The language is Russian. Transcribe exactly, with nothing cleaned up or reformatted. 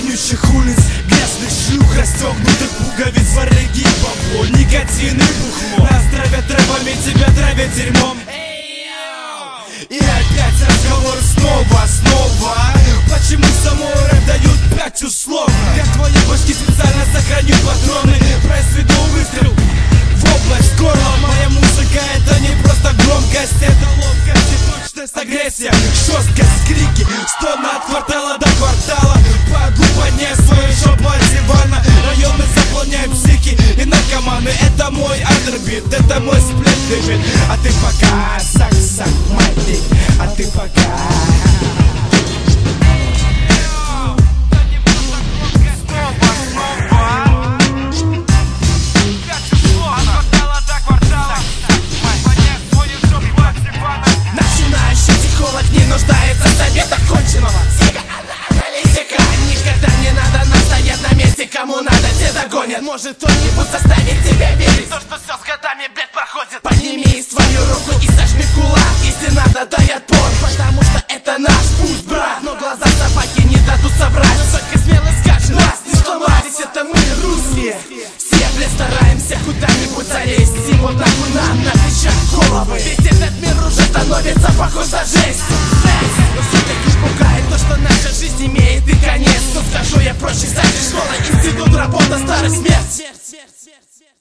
вонючих улиц, грязных шлюх, расстегнутых пуговиц, варяги, бабло, никотин и бухло. Нас травят травами, тебя травят дерьмом. И опять разговор снова, снова. Почему самой рэп дают пять условно? Я в твоей башке специально сохраню патроны, произведу выстрел в область горла. Моя музыка это не просто громкость, это ловкость и точность, агрессия, жесткость, крики, стоны от квартала до квартала. Погубание свое жопа дивана, районы заполняют психи и наркоманы. Это мой андербит, это мой сплит-лимит. А ты пока сак-сак, мать, а ты пока. Нуждается в советах конченого психоаналитика. Никогда не надо настоять на месте, кому надо, те догонят. Может кто-нибудь заставит тебя верить то, что все с годами, блядь, проходит. Подними свою руку и сожми кулак, если надо, дай отпор, потому что это наш путь, брат. Но глаза собаки не дадут собрать, но только смело скажет: нас не сломать, ведь это мы русские. Все, блядь, стараемся куда-нибудь залезть, и вот нахуй нам на плечах головы. Ведь этот мир уже становится похож на жесть. Но все-таки пугает то, что наша жизнь имеет и конец. Но скажу я проще, кстати, школа, институт, работа, старость, смерть.